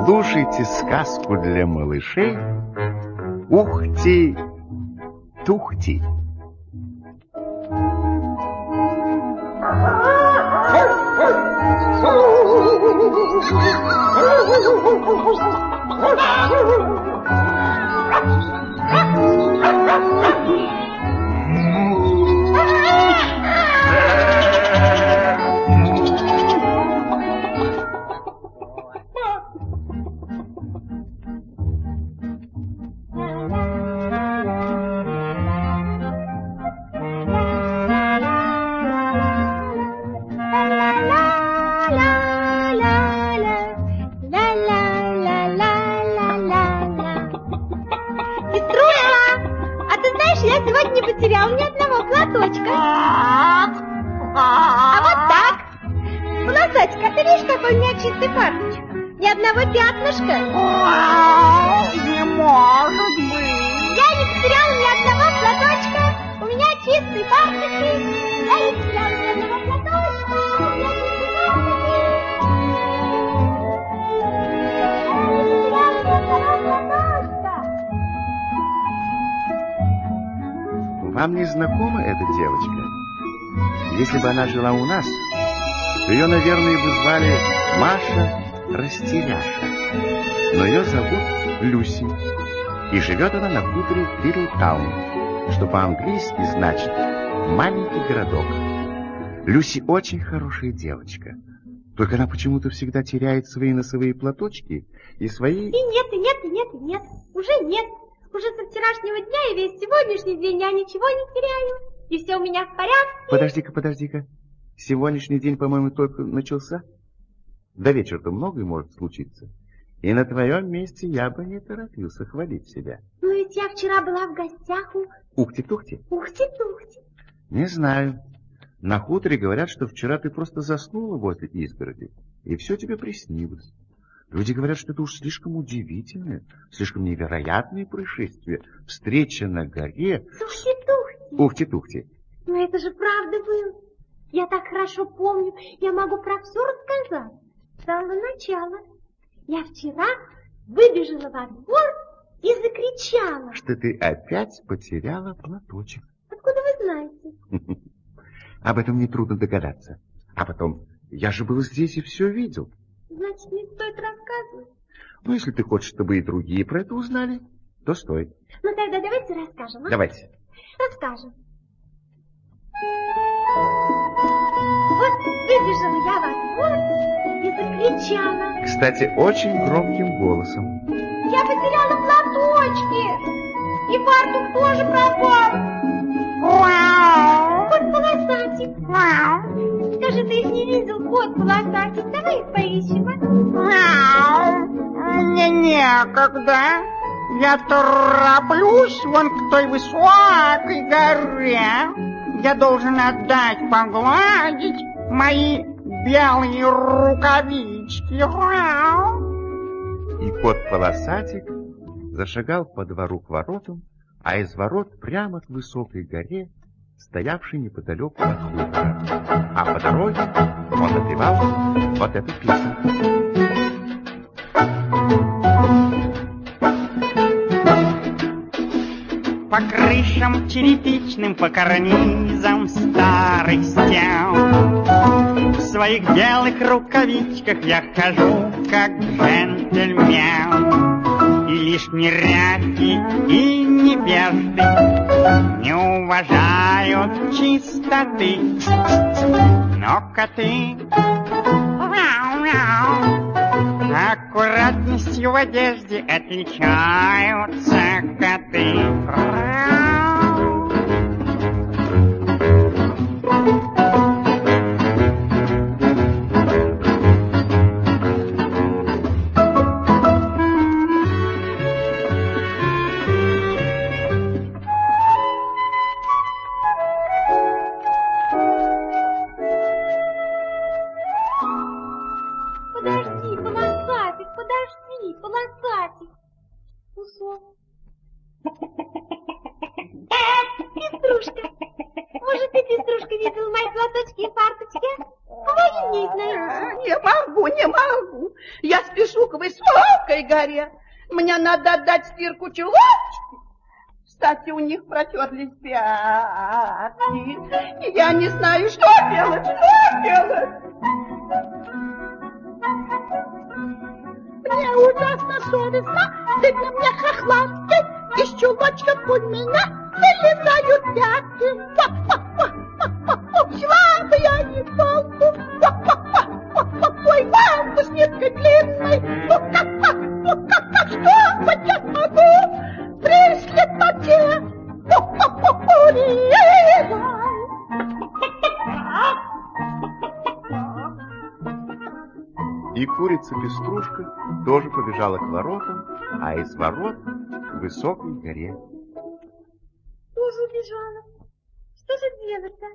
Слушайте сказку для малышей Ухти-Тухти. Потерял ни одного платочка. А вот так. Полосатик, а ты видишь, какой у меня чистый фарточек? Ни одного пятнышка. Не может быть. Я не потеряла ни одного платочка. У меня чистый фарточек. Я не потеряла ни одного платочка. У меня чистый фарточек. Вам не знакома эта девочка? Если бы она жила у нас, то ее, наверное, бы звали Маша Растеряша. Но ее зовут Люси. И живет она на хуторе Литлтаун, что по-английски значит «маленький городок». Люси очень хорошая девочка. Только она почему-то всегда теряет свои носовые платочки и свои... И нет. Уже нет. Уже со вчерашнего дня и весь сегодняшний день я ничего не теряю. И все у меня в порядке. Подожди-ка. Сегодняшний день, по-моему, только начался. До вечера-то многое может случиться. И на твоем месте я бы не торопился хвалить себя. Ну ведь я вчера была в гостях у... Ухти-тухти? Ухти-тухти. Не знаю. На хуторе говорят, что вчера ты просто заснула возле изгороди, и все тебе приснилось. Люди говорят, что это уж слишком удивительное, слишком невероятное происшествие. Встреча на горе... С Ухти-тухти. Ухти-тухти. Но это же правда было. Я так хорошо помню. Я могу про все рассказать. С самого начала. Я вчера выбежала во двор и закричала. Что ты опять потеряла платочек. Откуда вы знаете? Об этом нетрудно догадаться. А потом, я же был здесь и все видел. Значит, не стоит рассказывать. Ну, если ты хочешь, чтобы и другие про это узнали, то стоит. Ну, тогда давайте расскажем, а? Давайте. Расскажем. Вот выбежала я во двор и закричала. Кстати, очень громким голосом. Я потеряла платочки. И фартук тоже пропал. Кот полосатик. Скажи, ты их не видел, кот полосатик? Давай их поищем, а? Мне некогда. Я тороплюсь вон к той высокой горе. Я должен отдать, погладить мои белые рукавички. И кот-полосатик зашагал по двору к воротам, а из ворот прямо к высокой горе, стоявшей неподалеку от хутора. А по дороге он напевал вот эту песенку. По крышам черепичным, по карнизам старых стен в своих белых рукавичках я хожу, как джентльмен. И лишь неряхи и невежды не уважают чистоты. Но коты аккуратностью в одежде отличаются коты. Полосатик. Ушел. Пеструшка. Может, ты, Пеструшка, видела мои платочки и фарточки? Не могу. Я спешу к высокой горе. Мне надо отдать стирку чулочки. Кстати, у них протерлись пятки. И я не знаю, что делать. Мне ужасно совестно, ты для меня хохлатый. Из чулочков у меня вылезают пятки. Шла я не толку. Ой, палку с ниткой длинной. Что хоть я могу? Пришли поте. И курица-пеструшка тоже побежала к воротам, а из ворот к высокой горе. Тоже убежала. Что же делать-то?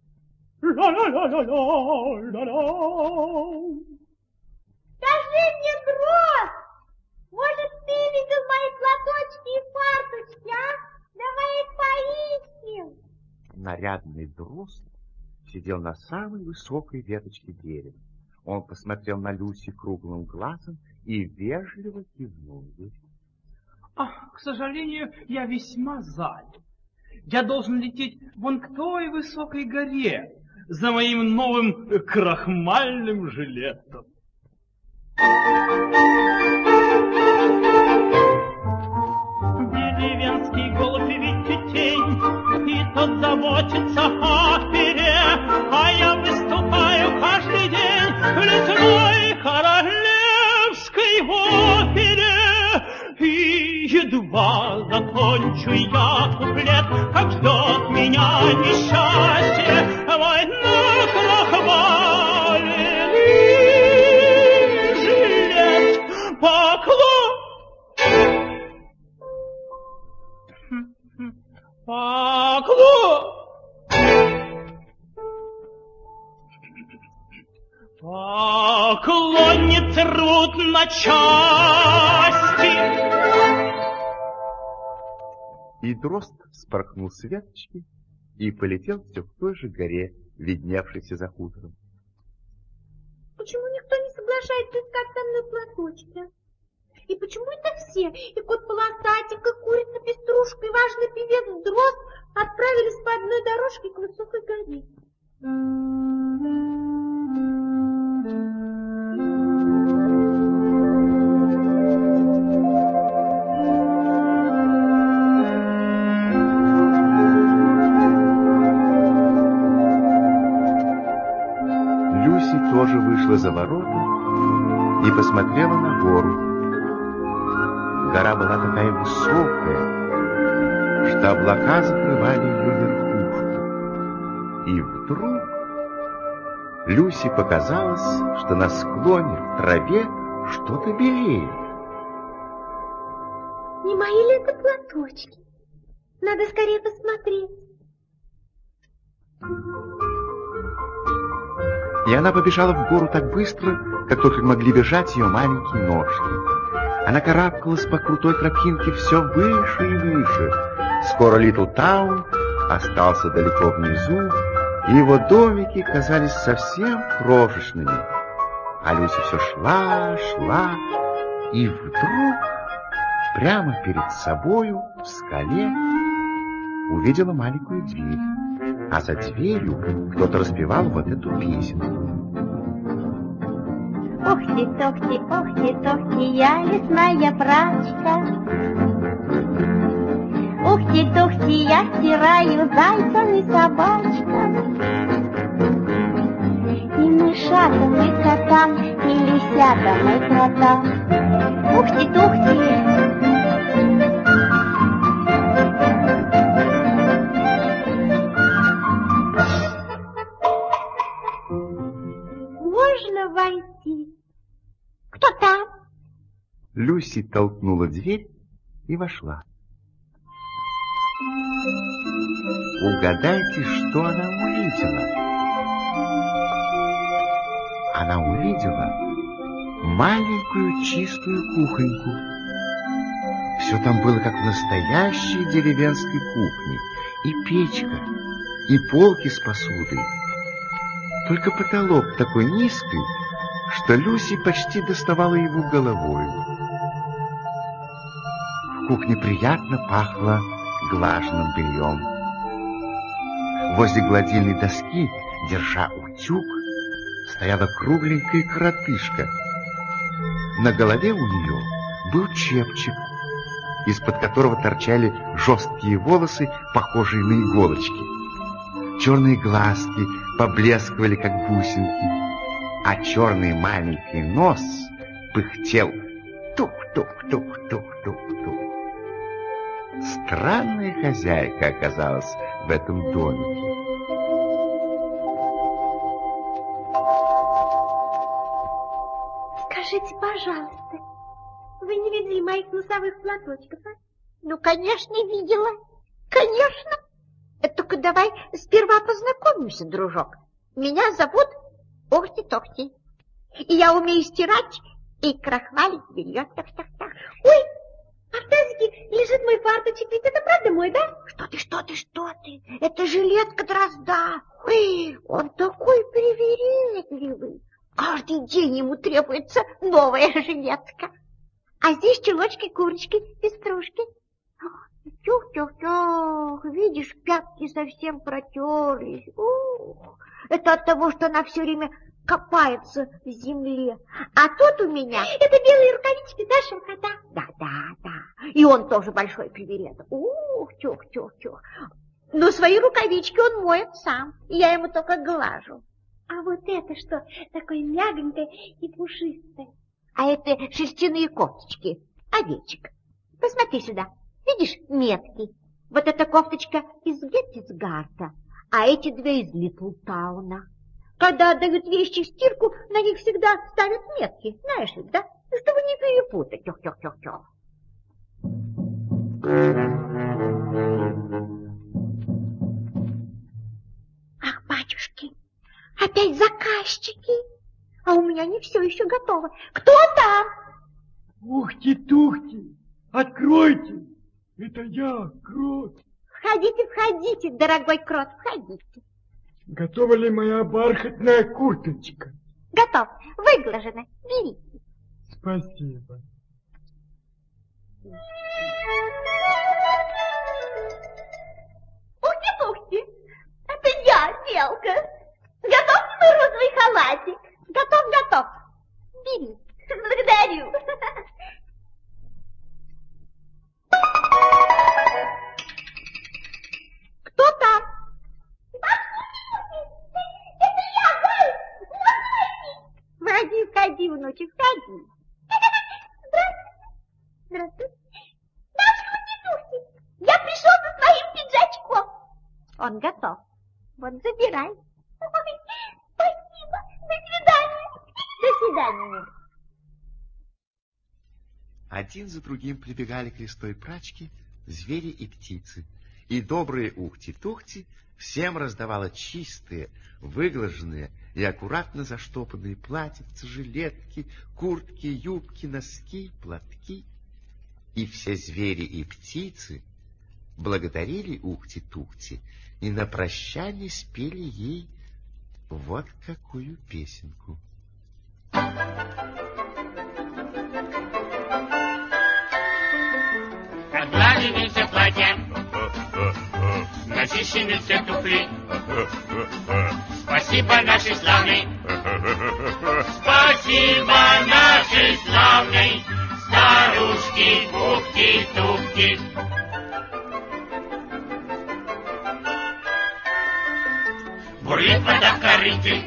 Скажи мне, Дрозд, может, ты видел мои платочки и фарточки, а? Давай их поищем. Нарядный дрозд сидел на самой высокой веточке дерева. Он посмотрел на Люси круглым глазом и вежливо кивнул ей. К сожалению, я весьма занят. Я должен лететь вон к той высокой горе за моим новым крахмальным жилетом. Деревенский голубь ведь тень, и тот заботится о пере, а я выступаю каждый день в лесной королевской опере. И едва закончу я куплет, как ждет меня несчастье, мой накрахмаленный жилет. Поклон! Поклонницы рвут на части. И дрозд спорхнул с веточки и полетел все к той же горе, видневшейся за хутором. Почему никто не соглашается искать со мной платочки? И почему это все, и кот-полосатик, и курица-пеструшка, и важный певец Дрозд отправились по одной дорожке к высокой горе? Люси тоже вышла за ворота и посмотрела на гору. Гора была такая высокая, что облака закрывали ее верхушку. И вдруг Люси показалось, что на склоне в траве что-то белеет. Не мои ли это платочки? Надо скорее посмотреть. И она побежала в гору так быстро, как только могли бежать ее маленькие ножки. Она карабкалась по крутой тропинке все выше и выше. Скоро Литл Таун остался далеко внизу, и его домики казались совсем крошечными. А Люси все шла, и вдруг прямо перед собою в скале увидела маленькую дверь. А за дверью кто-то распевал вот эту песенку. Охти-тохти, охти-тохти, я лесная прачка. Охти-тохти, я стираю зайцам и собачкам. И мышатам, и котам, и лисятам, и кротам. Охти-тохти. Можно войти? Кто там? Люси толкнула дверь и вошла. Угадайте, что она увидела? Она увидела маленькую чистую кухоньку. Все там было как в настоящей деревенской кухне. И печка, и полки с посудой. только потолок такой низкий, что Люси почти доставала его головой. В кухне приятно пахло глаженным бельем. Возле гладильной доски, держа утюг, стояла кругленькая коротышка. На голове у нее был чепчик, из-под которого торчали жесткие волосы, похожие на иголочки. Черные глазки поблескивали, как бусинки, а черный маленький нос пыхтел тук-тук-тук-тук-тук-тук. Странная хозяйка оказалась в этом домике. Скажите, пожалуйста, вы не видели моих носовых платочков, а? Ну, конечно, видела. Конечно. Только давай сперва познакомимся, дружок. Меня зовут Ухти-Тохти. И я умею стирать и крахмалить белье. Ой, а в тазике лежит мой фарточек, ведь это правда мой, да? Что ты? Это жилетка Дрозда. Ой, он такой привередливый. Каждый день ему требуется новая жилетка. А здесь чулочки, курочки, пеструшки. Тюх-тюх-тюх, видишь, пятки совсем протерлись. Ух, это от того, что она все время копается в земле. А тут у меня... Это белые рукавички, да, шелкота? Да. И он тоже большой приверед. Ух, тюх-тюх-тюх. Но свои рукавички он моет сам. Я ему только глажу. А вот это что? Такое мягонькое и пушистое. А это шерстяные кофточки. Овечек. Посмотри сюда. Видишь, метки. Вот эта кофточка из Геттисгарта, а эти две из Литлтауна. Когда отдают вещи в стирку, на них всегда ставят метки. Знаешь их, да? Ну, чтобы не перепутать. Тёх-тёх-тёх-тёх. Ах, батюшки, опять заказчики. А у меня не все еще готово. Кто там? Ухти-тухти, откройте. Это я, Крот. Входите, дорогой Крот, входите. Готова ли моя бархатная курточка? Готов, выглажена, берите. Спасибо. Ухти-тухти, это я, белка. Готов ли мой розовый халатик? Готов. Бери. Благодарю. Кто там? Это я, Зай. Входи, внучек, входи. Здравствуй. Бабушка Ухти-тухти, я пришел за своим пиджачком. Он готов. Вот забирай. Ой, спасибо. До свидания. До свидания. Один за другим прибегали к листой прачке звери и птицы, и добрые Ухти-тухти всем раздавала чистые, выглаженные и аккуратно заштопанные платьица, жилетки, куртки, юбки, носки, платки. И все звери и птицы благодарили Ухти-тухти и на прощание спели ей вот какую песенку. Отгладили все платья, начищены все туфли. Спасибо нашей славной, спасибо нашей славной старушке Ухти-тухти. Бурлит вода в корыте,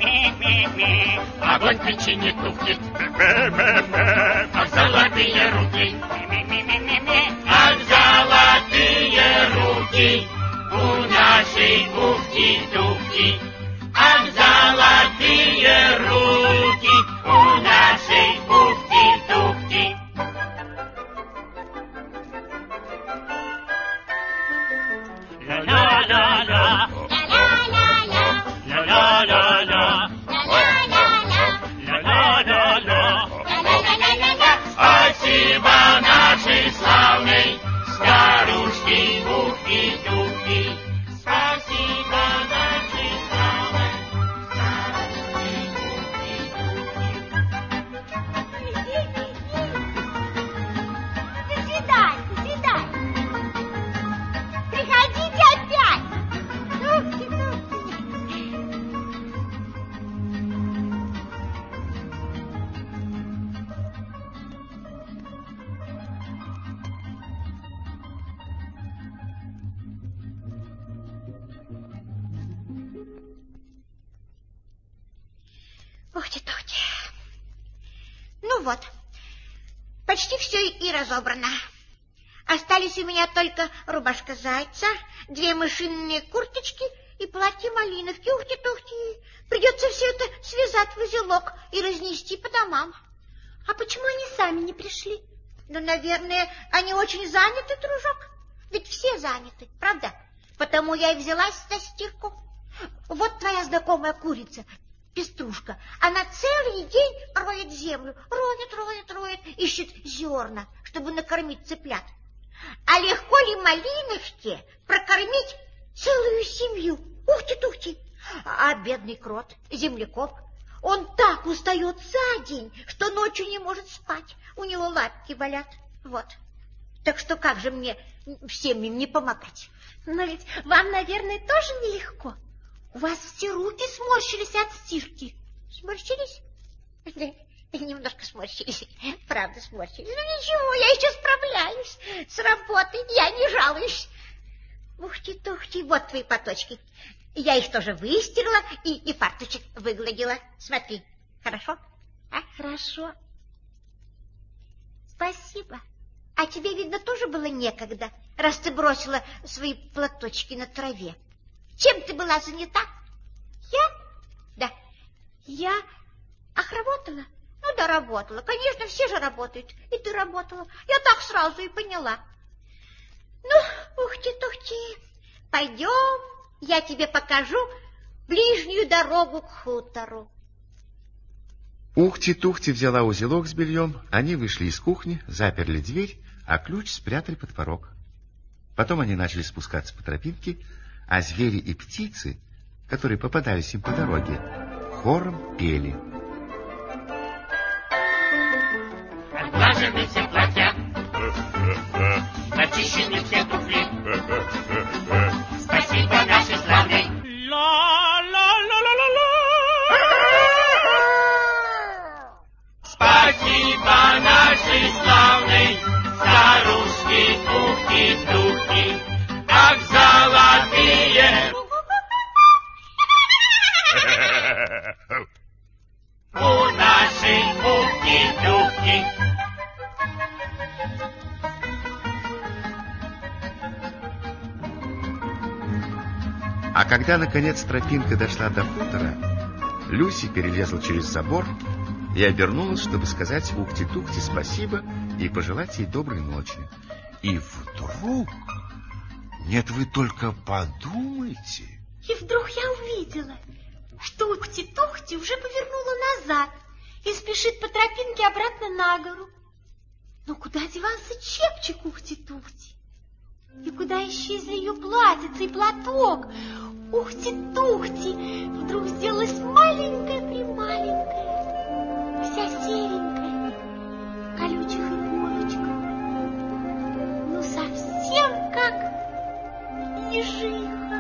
огонь в печи не тухнет. Ах, золотые руки, ах, золотые руки у нашей Ухти-тухти. Ах, золотые руки у нашей Ухти-тухти. Ла-ла-ла-ла. La la la la, la la la la, la la la la, Ухти-тухти. Ну вот, почти все и разобрано. Остались у меня только рубашка зайца, 2 мышиные курточки и платье малиновки. Ухти-тухти. Придется все это связать в узелок и разнести по домам. А почему они сами не пришли? Ну, наверное, они очень заняты, дружок. Ведь все заняты, правда? Потому я и взялась за стирку. Вот твоя знакомая курица, Пеструшка. Она целый день роет землю. Роет, ищет зерна, чтобы накормить цыплят. А легко ли малиновке прокормить целую семью? Ухти-тухти. А бедный крот, землекоп, он так устает за день, что ночью не может спать. У него лапки болят. Вот. Так что как же мне всем им не помогать? Но ведь вам, наверное, тоже нелегко. У вас все руки сморщились от стирки. Сморщились? Немножко сморщились. Правда, сморщились. Ну ничего, я еще справляюсь с работой. Я не жалуюсь. Ухти-тухти, вот твои платочки. Я их тоже выстирала и фарточек выгладила. Смотри, хорошо? А? Хорошо. Спасибо. А тебе, видно, тоже было некогда, раз ты бросила свои платочки на траве. Чем ты была занята? Я? Да. Я? Ах, работала? Ну да, работала. Конечно, все же работают. И ты работала. Я так сразу и поняла. Ну, ухти-тухти, пойдем, я тебе покажу ближнюю дорогу к хутору. Ухти-тухти взяла узелок с бельем, они вышли из кухни, заперли дверь, а ключ спрятали под порог. Потом они начали спускаться по тропинке, а звери и птицы, которые попадались им по дороге, хором пели. Отглажены все платья, начищены все туфли. Спасибо нашей славной. Спасибо нашей славной старушке Ухти-тухти. Ах, золотые! У нашей Ухти-тухти. А когда, наконец, тропинка дошла до хутора, Люси перелезла через забор и обернулась, чтобы сказать Ухти-тухти спасибо и пожелать ей доброй ночи. И вдруг... Нет, вы только подумайте. И вдруг я увидела, что Ухти-тухти уже повернула назад и спешит по тропинке обратно на гору. Но куда девался чепчик Ухти-тухти? И куда исчезли ее платьице и платок? Ухти-тухти вдруг сделалась маленькая-прималенькая, вся серенькая, в колючих иголочках. Ну, совсем как ежиха.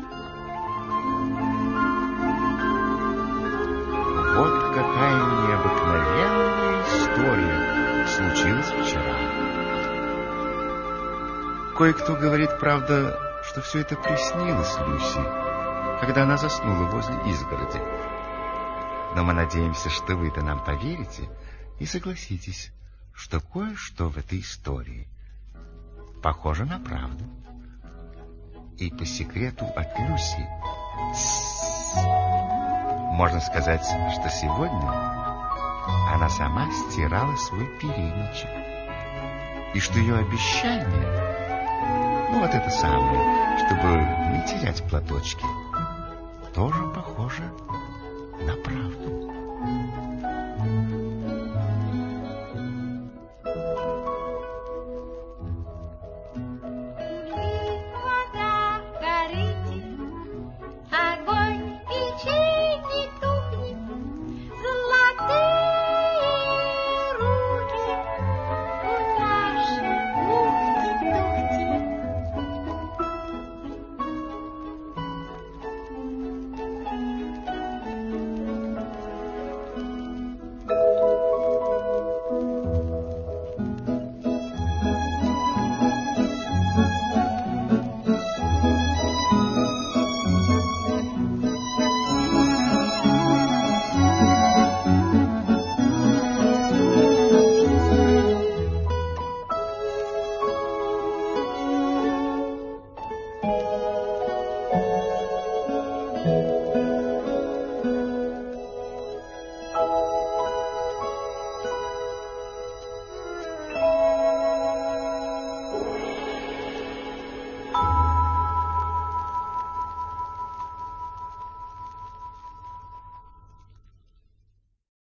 Вот какая необыкновенная история случилась вчера. Кое-кто говорит, правда, что все это приснилось Люси, когда она заснула возле изгороди. Но мы надеемся, что вы-то нам поверите и согласитесь, что кое-что в этой истории похоже на правду. И по секрету от Люси можно сказать, что сегодня она сама стирала свой передничек, и что ее обещание, ну вот это самое, чтобы не терять платочки, тоже похоже на правду.